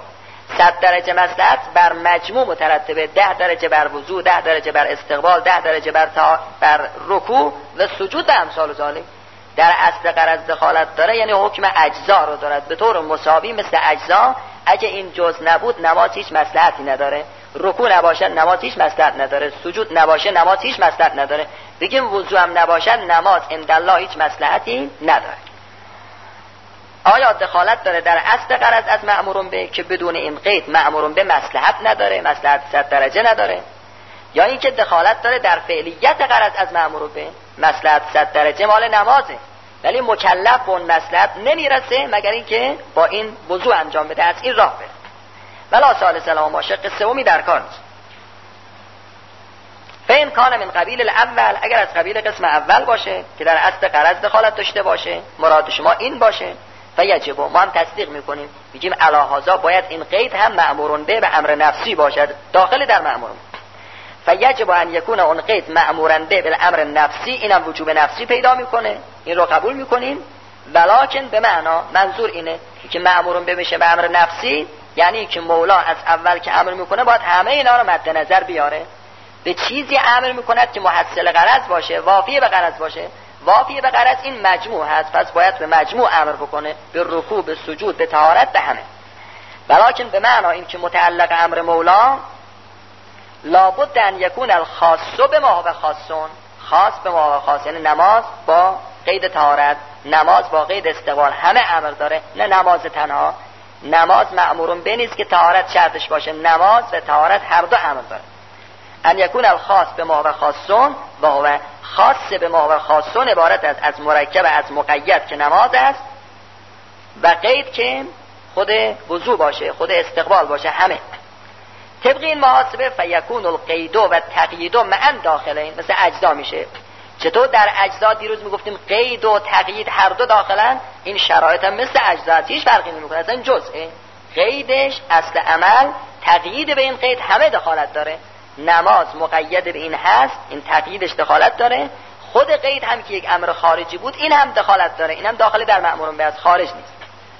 100 درجه مصلحت بر مجموع مترتبه، 10 درجه بر وضو، 10 درجه بر استقبال، 10 درجه بر رکوع و سجود و امثال ذالک. در اصل غرض دخالت داره، یعنی حکم اجزا رو دارد به طور مساوی مثل اجزا. اگه این جز نبود نماز هیچ مصلحتی نداره، رکوع نباشد نماز هیچ مصلحت نداره، سجود نباشه نماز هیچ مصلحت نداره، بگیم وضو هم نباشد نماز عندالله هیچ مصلحتی نداره. آیا دخالت داره در اصل غرض از مأمورون به که بدون این قید مأمورون به مصلحت نداره، مصلحت 100 درجه نداره، یا اینکه دخالت داره در فعلیت غرض از مأمور به مصلحت 100 درجه مال نمازه ولی مکلف به اون مصلحت نمیرسه مگر اینکه با این وضوء انجام بده، از این راه بره. ولا ثالث له باشه، سومی در کار نیست. فین کان من قبیل الاول، اگر از قبیل قسم اول باشه که در اصل غرض دخالت داشته باشه، مراد شما این باشه، فیجب، ما هم تصدیق میکنیم، میگیم علاهذا باید این قید هم مأمورون به امر نفسی باشد، داخل در مأمورون. فیجب ان یکون اون قید مأمورن به بالامر نفسی، اینم وجوب نفسی پیدا میکنه، این رو قبول میکنیم. ولکن به معنا، منظور اینه که مأمورون به بشه به امر نفسی، یعنی که مولا از اول که امر میکنه باید همه اینا رو مد نظر بیاره، به چیزی امر میکند که محصل غرض باشه، وافی به غرض باشه. وافی به غرض این مجموع هست، پس باید به مجموع امر بکنه، به رکوع، به سجود، به طهارت، به همه. ولکن به معنا این که متعلق امر مولا لابد ان یکون الخاص بما هو خاصون، خاص به ما هو خاص، یعنی نماز با قید طهارت، نماز با قید استقبال، همه امر داره، نه نماز تنها. نماز مأمورون به نیست که طهارت شرطش باشه، نماز و طهارت هر دو امر داره. ان یکون الخاص به ما هو خاصون و هو خاص به ما هو خاصون عبارت است از مرکب از مقید که نماز است و قید که خود وضو باشه، خود استقبال باشه، همه. طبق این محاسبه فیکون القید و تقیید معا داخلین، مثل اجزا میشه. چطور در اجزا دیروز میگفتیم قید و تقیید هر دو داخلن، این شرایط هم مثل اجزا هیچ فرقی نمیکنه، اصلا جزئه. قیدش اصل عمل، تقیید به این قید همه دخالت داره. نماز مقید به این هست، این تقییدش دخالت داره. خود قید هم که یک امر خارجی بود این هم دخالت داره، این هم داخل در مأمورون به، از خارج نیست.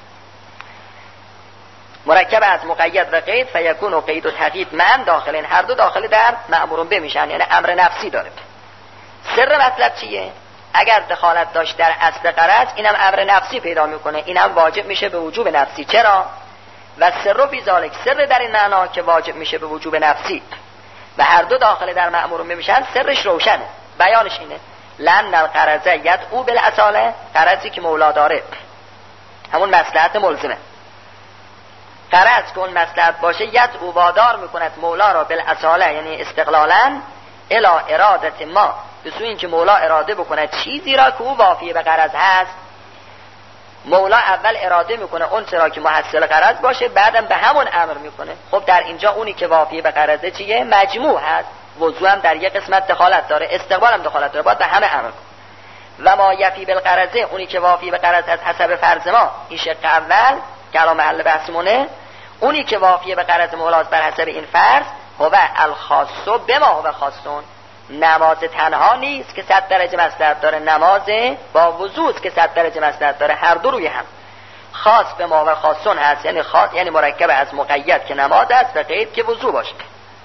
مرکب از مقید و قید فیکون و قید و تقیید معا داخلین، هر دو داخل در مأمورون به میشن، یعنی امر نفسی داره. سر مطلب چیه؟ اگر دخالت داشت در اصل غرض اینم امر نفسی پیدا میکنه، اینم واجب میشه به وجوب نفسی. چرا؟ و سر فی ذالک، سر در این معنا که واجب میشه به وجوب نفسی و هر دو داخل در مأمورون به میشن، سرش روشنه، بیانش اینه لن الغرض یدعو بالاصاله، غرضی که مولا داره همون مصلحت ملزمه. غرض که اون مصلحت باشه یدعو وادار میکند مولا را بالاصاله، یعنی استقلالا الی ارادت ما، به سوی این که مولا اراده بکنه چیزی را که او وافی به غرض هست. مولا اول اراده میکنه اون چرا که محصل غرض باشه، بعدم به همون امر میکنه. خب در اینجا اونی که وافی به غرضه چیه؟ مجموع هست. وضو هم در یک قسمت دخالت داره، استقبال هم دخالت داره، باید به همه امر کنه. و ما یفی بالغرضه، اونی که وافی به غرض از حسب فرض ما، این شق اول که الان محل بحثمونه، اونی که وافی به غرض مولاست بر حسب این فرض، هو الخاص بما هو خاصون، نماز تنها نیست که 100 درجه مصلحت داره، نماز با وضو است که 100 درجه مصلحت داره، هر دو روی هم. خاص به ما و خاصون هست، یعنی خاص یعنی مرکب از مقید که نماز است و قید که وضو باشه.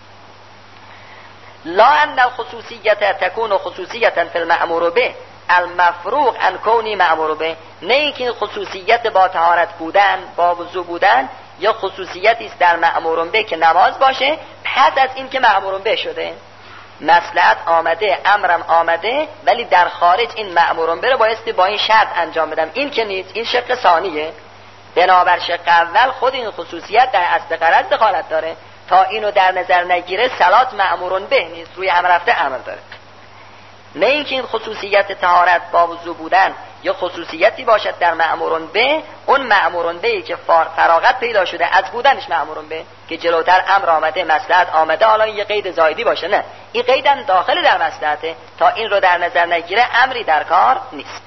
لا ان الخصوصیت تكون خصوصیتا فی المأمور به المفروغ عن کونی مأمور به، نه اینکه خصوصیت با طهارت بودن، با وضو بودن یا خصوصیتی است در مأمور به که نماز باشه پس از این که مأمور به شده. مصلحت آمده، امرم آمده، ولی در خارج این مأمورون بره بایستی با این شرط انجام بدم، این که نیست، این شق ثانیه. بنابر شق اول خود این خصوصیت در اصل غرض دخالت داره، تا اینو در نظر نگیره صلات مأمورون به نیست، روی امر رفته امر داره. نه اینکه این خصوصیت طهارت با وضو بودن یا خصوصیتی باشد در مأمورون به، اون مأمورون بهی که فراغت پیدا شده از بودنش مأمورون به که جلوتر امر آمده، مصلحت آمده، حالا یه قید زایدی باشه، نه، این قیدن داخل در مصلحته، تا این رو در نظر نگیره امری در کار نیست.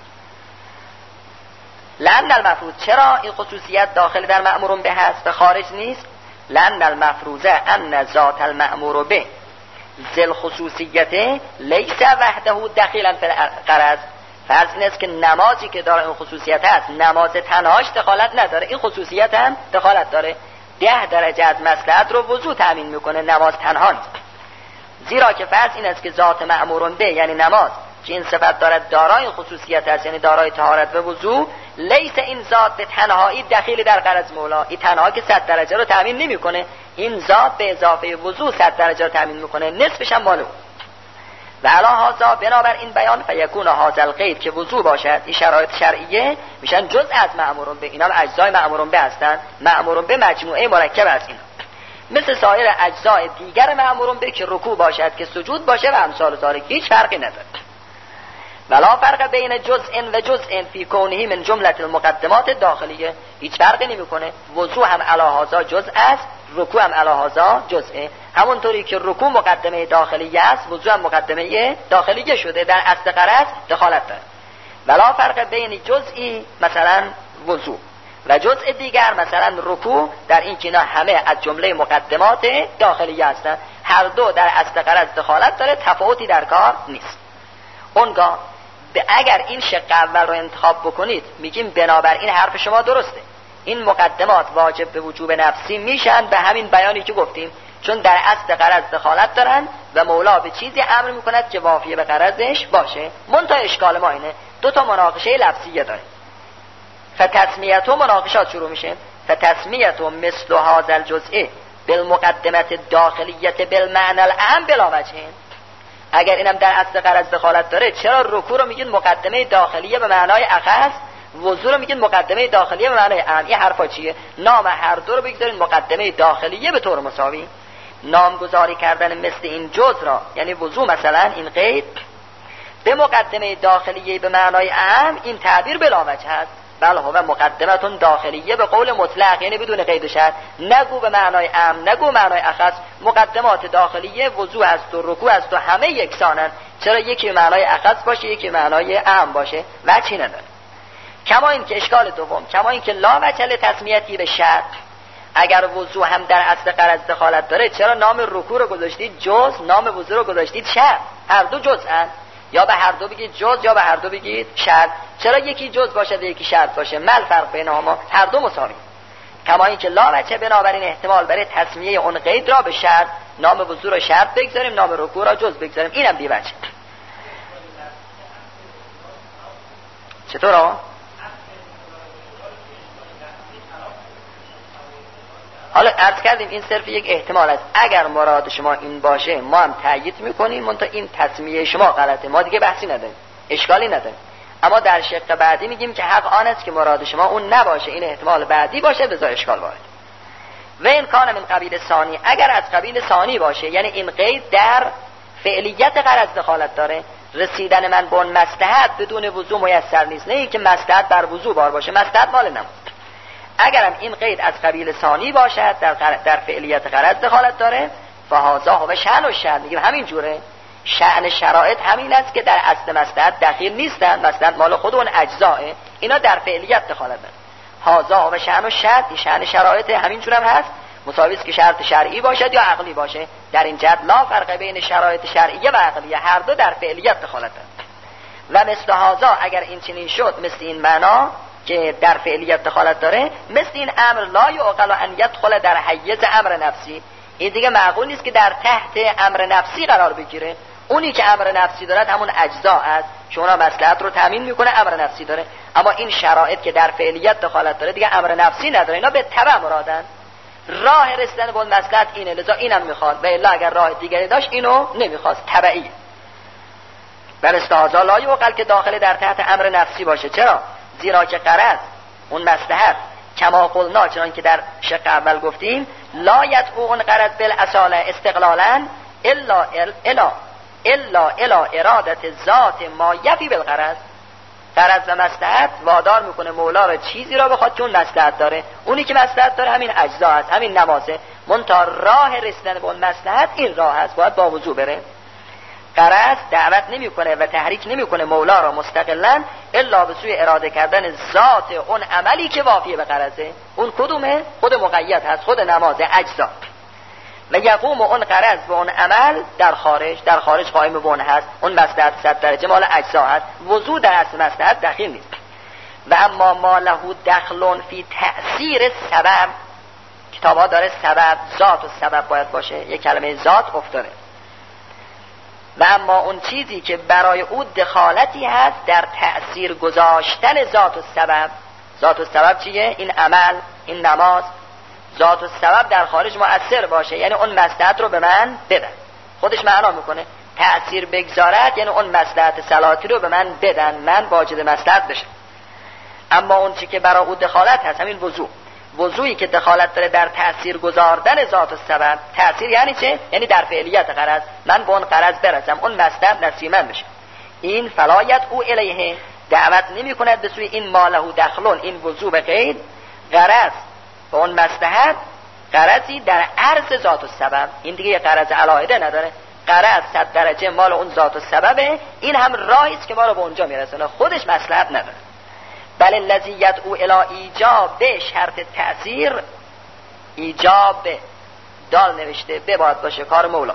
لأن المفروض، چرا این خصوصیت داخل در مأمورون به هست و خارج نیست؟ لأن المفروضه ان ذات المأمور به ذل خصوصیته لیس وحده دخیلا فی الغرض. فرض این است که نمازی که داره این خصوصیت هست، نماز تنهاش دخالت نداره، این خصوصیت هم دخالت داره. 10 درجه از مصلحت رو وضو تامین میکنه، نماز تنها نیست. زیرا که فرض این است که ذات مأمورون به یعنی نماز که این صفت دارد دارای خصوصیت است، یعنی دارای طهارت و وضو، لیس این ذات به تنهایی دخیل در غرض مولا، این تنها که 100 درجه رو تامین نمیکنه، این ذات به اضافه وضو 100 درجه رو تامین میکنه، نصفش هم مال او. و علی هذا بنابر این بیان فیکون هذا القید که وضو باشد، این شرایط شرعیه میشن جزء از مأمورون به، اینا اجزای مأمورون به هستن. مأمورون به مجموعه مرکب از اینا، مثل سایر اجزای دیگر مأمورون به که رکوع باشد، که سجود باشه و امثال ذالک، هیچ فرقی نداره. ولا فرق بین جزء و جزء فی کونه من جمله المقدمات داخلیه، هیچ فرقی نمیکنه. وضو هم علی هذا جزء است، رکوع هم علی هذا جزء، همونطوری که رکوع مقدمه داخلیه است، وضو هم مقدمه داخلیه شده، در اصل غرض دخالت داره. ولا فرق بین جزئی مثلا وضو و جزء دیگر مثلا رکوع، در این که اینا همه از جمله مقدمات داخلیه هستند، هر دو در اصل غرض دخالت داره، تفاوتی در کار نیست. اونگاه اگر این شق اول رو انتخاب بکنید میگیم بنابراین حرف شما درسته، این مقدمات واجب به وجوب نفسی میشن به همین بیانی که گفتیم، چون در اصل غرض دخالت دارن و مولا به چیزی امر میکند که وافیه به غرضش باشه. منتها اشکال ما اینه دو تا مناقشه لفظیه داره. فتسمیت و مناقشات شروع میشه. فتسمیت و مثل هذا الجزء بالمقدمت داخلیت بالمعنى العام بلا وجه. اگر اینم در اصل غرض دخالت داره، چرا رکوع رو میگین مقدمه داخلیه به معنای اخص، وضو رو میگین مقدمه داخلیه به معنای عام؟ این حرفا چیه؟ نام هر دو رو بگذارین مقدمه داخلیه به طور مساوی. نامگذاری کردن مثل این جزء را، یعنی وضو مثلا، این قید به مقدمه داخلیه به معنای عام، این تعبیر بلا وجه است. بل هو مقدمتون داخلیه به قول مطلق، یعنی بدون قید شرط، نگو به معنای عام نگو معنای اخص. مقدمات داخلیه وضو است و رکوع است و همه یکسانن، چرا یکی به معنای اخص باشه یکی به معنای عام باشه؟ وجهی نداره. کما این که اشکال دوم، کما این که لا وجه تسمیتی به شرط، اگر وضو هم در اصل غرض دخالت داره، چرا نام رکوع رو گذاشتید جز، نام وضو رو گذاشتید شرط؟ هر دو جزءن، یا به هر دو بگید جز یا به هر دو بگید شرط. چرا یکی جز باشه و یکی شرط باشه؟ مل فرق بینهما، هر دو مساوی. کما این که لا وجه بنابراین احتمال برای تسمیه اون قید را به شرط، نام وضو رو شرط بگذاریم، نام رکوع را جز بگذاریم، اینم بی وجه. چطور؟ حالا عرض کردیم این صرف یک احتمال است. اگر مراد شما این باشه ما هم تأیید میکنیم، منتها این تسمیه شما غلطه، ما دیگه بحثی نداریم، اشکالی نداریم. اما در شق بعدی میگیم که حق آن است که مراد شما اون نباشه، این احتمال بعدی باشه، بذار اشکال وارد. و این کان من قبیل ثانی، اگر از قبیل ثانی باشه، یعنی این قید در فعلیت غرض دخالت داره، رسیدن من به اون مصلحت بدون وضو میسر نیست، نه اینکه مصلحت بر وضو بار باشه، مصلحت مال نماز. اگرم این قید از قبیل ثانی باشد، در فعلیت غرض دخالت داره، فهذا هو شأن و شرط، میگیم همین جوره. شأن شرایط همین است که در اصل مصلحت دخیل نیستن، مصلحت مال خود اون اجزاه، اینا در فعلیت دخالت دارن. هذا هو شأن و شرط، این شأن شرایط همین جور هم هست، مساوی است که شرط شرعی باشد یا عقلی باشه. در این جهت لا فرق بین شرایط شرعیه و عقلیه، هر دو در فعلیت دخالت دارن. و مثل هذا اگر این چنین شد، مثل این معنا که در فعلیت دخالت داره، مثل این امر لا یعقل ان یدخل در حیز امر نفسی، این دیگه معقول نیست که در تحت امر نفسی قرار بگیره. اونی که امر نفسی دارد همون اجزا است، چون اون مصلحت رو تامین میکنه، امر نفسی داره. اما این شرایط که در فعلیت دخالت داره دیگه امر نفسی نداره، اینا به تبع مرادن. راه رسیدن به اون مصلحت اینه، لذا اینم میخواد، و الا اگر راه دیگری داشت اینو نمیخواست، تبعی. بر استهازا لا یعقل که داخل در تحت امر نفسی باشه. چرا؟ زیرا که غرض اون مصلحت کما قلنا، چنان که در شق اول گفتیم، لا یدعو اون غرض بالاصاله استقلالا الا ارادت ذات ما یفی بالغرض. غرض و مصلحت وادار میکنه مولا رو چیزی را بخواد که اون مصلحت داره، اونی که مصلحت داره همین اجزا است، همین نمازه، منتها راه رسیدن به اون مصلحت این راه است، باید با وضو بره. غرض دعوت نمیکنه و تحریک نمیکنه مولا را مستقلا الا به سوی اراده کردن ذات اون عملی که وافیه به غرضه. اون کدومه؟ خود مقید هست، خود نماز، اجزا. و یقوم اون غرض به اون عمل در خارج قائم به اون هست، اون مصلحت 100 درجه مال اجزا هست، وضو در اصل مصلحت دخیل نیست. و اما ما له دخل فی تأثیر سبب، کتاب ها داره سبب ذات و سبب باید باشه، یک کلمه ذات افتاده. و اما اون چیزی که برای او دخالتی هست در تأثیر گذاشتن ذات و سبب. ذات و سبب چیه؟ این عمل، این نماز. ذات و سبب در خارج مؤثر باشه، یعنی اون مصلحت رو به من بدن. خودش معنا میکنه تأثیر بگذارد، یعنی اون مصلحت صلاتی رو به من بدن، من واجد مصلحت بشم. اما اون چی که برای او دخالت هست، همین وضوعی که دخالت داره در تأثیر گذاردن ذات و سبب. تأثیر یعنی چه؟ یعنی در فعلیت غرض، من به اون غرض برسم، اون مصلحت نصیب من بشه. این فلایت او الیه، دعوت نمی کند به سوی این مالهو دخلون، این وضوع به غیر غرض به اون مصلحت، غرضی در عرض ذات و سبب. این دیگه یه غرض علاهده نداره، غرض 100 درجه مال اون ذات و سببه. این هم راهی است که ما رو به اونجا میرسونه، خودش مصلحت نداره. بل الذی یدعو الی ایجاب به شرط تأثیر، ایجاب به دال نوشته به باید باشه کار مولا.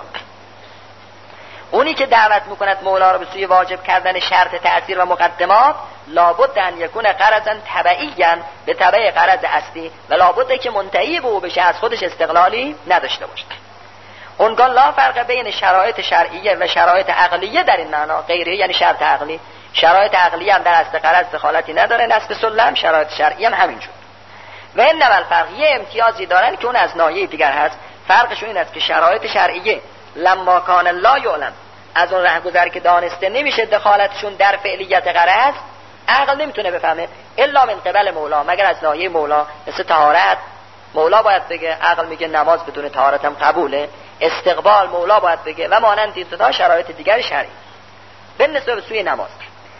اونی که دعوت میکند مولا رو به سوی واجب کردن شرط تأثیر و مقدمات، لابد ان یکون غرضا تبعیاً به تبع غرض اصلی و لابد که منتهی به او بشه، از خودش استقلالی نداشته باشه. اونگاه لا فرق بین شرایط شرعیه و شرایط عقلیه در این معنا، غیره یعنی شرط عقلی. شرایط عقلی هم در اصل غرض دخالتی نداره، نسب سلم. شرایط شرعی هم همینجور. و این نمال فرق یه امتیازی دارن که اون از ناحیه دیگر هست. فرقشون این است که شرایط شرعیه لما کان لا یعلم، از اون رهگذر که دانسته نمیشه دخالتشون در فعلیت غرض، عقل نمیتونه بفهمه الا من قبل مولا، مگر از ناحیه مولا. مثل طهارت مولا باید بگه، عقل میگه نماز بدون طهارت هم قبوله. استقبال مولا باید بگه و مانند این تا شرایط دیگر شرعی. بالنسبه به سوی نماز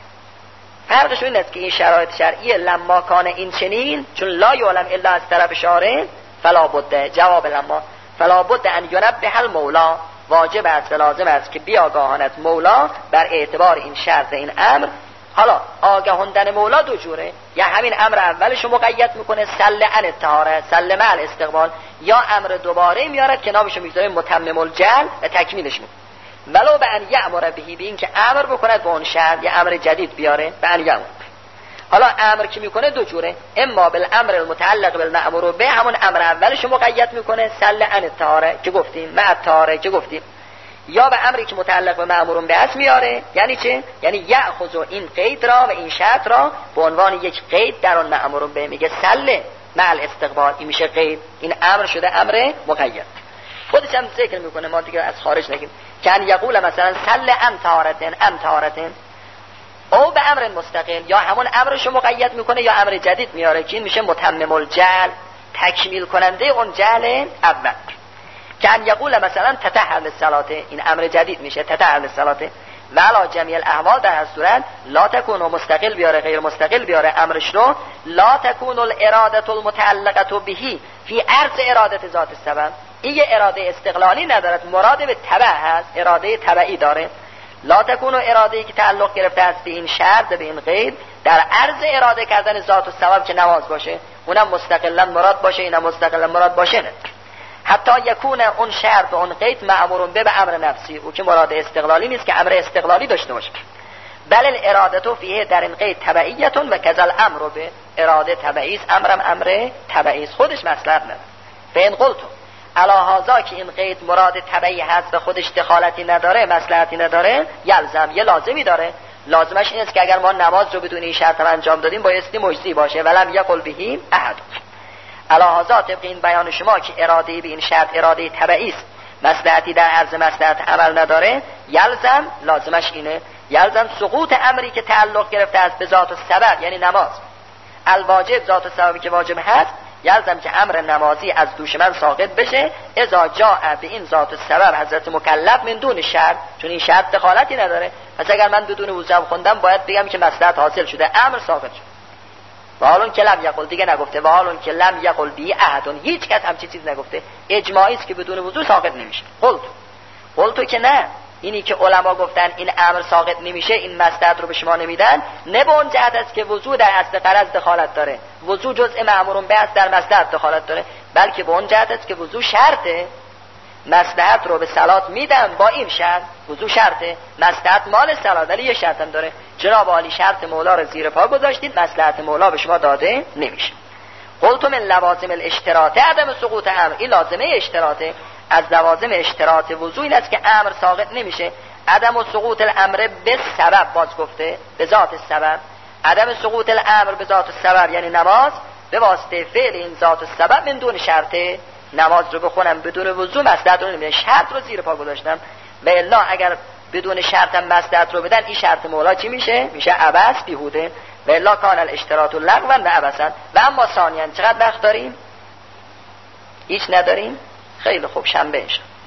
فرقش این است که این شرایط شرعی لما کان این چنین، چون لا یعلم الا از طرف شارع، فلا بد جواب لما فلا بد ان ینبه المولا، واجب است و لازم است که بیاگاهاند مولا بر اعتبار این شرط این امر. حالا آگاهاندن مولا دو جوره، یا همین امر اولش رو مقید میکنه سل عن الطهاره، سل مع الاستقبال، یا امر دوباره میارد که نامشو میذاره متمم الجل و تکمیلش میکنه. ولو به ان یأمر بهی، به این که امر بکند به اون شرط، یا امر جدید بیاره به ان یأمر. حالا امر که میکنه دو جوره، اما بالامر المتعلق بالمأمور به، همون امر اولش رو مقید میکنه سل عن الطهاره که گفتیم، مع الطهاره که گفتیم، یا به امری که متعلق به مأمور به است میاره. یعنی چه؟ یعنی یأخذ این قید را و این شرط را به عنوان یک قید در اون مأمور به، میگه سل مع الاستقبال، این میشه قید، این امر شده امر مقید. خودش هم ذکر میکنه، ما دیگه از خارج نگیم، که ان یقول مثلا سل ام طهارتن او به امر مستقل، یا همون امرش رو مقید میکنه یا امر جدید میاره که این میشه متمم الجل، تکمیل کننده اون جل اول. که ان یقول مثلا تطهر للصلاه، این امر جدید میشه تطهر للصلاه. و علی جمیع الاحوال در هر صورت لا تکون مستقل بیاره غیر مستقل بیاره امرش رو، لا تکون الاراده المتعلقه بهی فی عرض اراده ذات السبب، این یه اراده استقلالی ندارد، مراد به تبع هست، اراده تبعی داره. لا تکون اراده‌ای که تعلق گرفته است به این شرط به این قید در عرض اراده کردن ذات و ثواب که نماز باشه، اونم مستقلا مراد باشه، اینم مستقلا مراد باشه نه. حتی یکون اون شرط و اون قید مأمورون به امر نفسی، او که مراد استقلالی نیست که امر استقلالی داشته باشه. بل الاراده فیه در این قید تبعیتون و کذل امر به، اراده تبعی است، امرم امر تبعی است، خودش مصلحت نداره. فین قلتو علی هذا که این قید مراد تبعی هست و خودش دخالتی نداره، مصلحتی نداره، یلزم یه لازمی داره. لازمش این است که اگر ما نماز رو بدون این شرط انجام دادیم بایستی مجزی باشه، ولم یقل بهی احد. علی هذا طبق این بیان شما که اراده به این شرط اراده تبعی است، مصلحتی در عرض مصلحت عمل نداره، یلزم لازمش اینه، یلزم سقوط امری که تعلق گرفته است به ذات و سبب یعنی نماز، الواجب ذات و سببی که واجب هست، یلزم که امر نمازی از دوش من ساقط بشه اذا جاء به این ذات و سبب حضرت مکلف من دون شرط، چون این شرط دخالتی نداره. پس اگر من بدون وضو خوندم باید بگم که مصلحت حاصل شده، امر ساقط شد. و حالون که لم یقل دیگه نگفته، و حالون که لم یقل بی احدون، هیچ کس همچین چیز نگفته، اجماعی است که بدون وضو ساقط نمیشه. قلتو که نه، اینی که علما گفتن این امر ساقط نمیشه، این مصلحت رو به شما نمیدن، نه به اون جهت است که وضو در اصل غرض دخالت داره، وضو جزء مأمورون به است در مصلحت دخالت داره، بلکه به اون جهت است که وضو شرطه، مصلحت رو به صلات میدن با این شرط، وضو شرطه، مصلحت مال صلات، ولی یه شرط هم داره، جناب عالی شرط مولا رو زیر پا گذاشتید، مصلحت مولا به شما داده نمیشه. قلت من لوازم الاشتراط عدم سقوط امر، این لازمه اشتراطه. از لوازم اشتراط وضو این است که امر ساقط نمیشه. عدم سقوط الامر به سبب، باز گفته به ذات السبب. عدم سقوط الامر به ذات السبب یعنی نماز به واسطه فعل این ذات السبب من دون شرطه. نماز رو بخونم بدون وضو مصلحت رو نمیده، شرط رو زیر پا گذاشتم. و الا اگر بدون شرط هم مصلحت رو بدن، این شرط مولا چی میشه؟ میشه عبث، بیهوده. و الا کان الاشتراط لغوا و عبثا. و اما ثانیاً چقدر وقت داریم؟ هیچ نداریم. خیلی خوب، شنبه انشاءالله.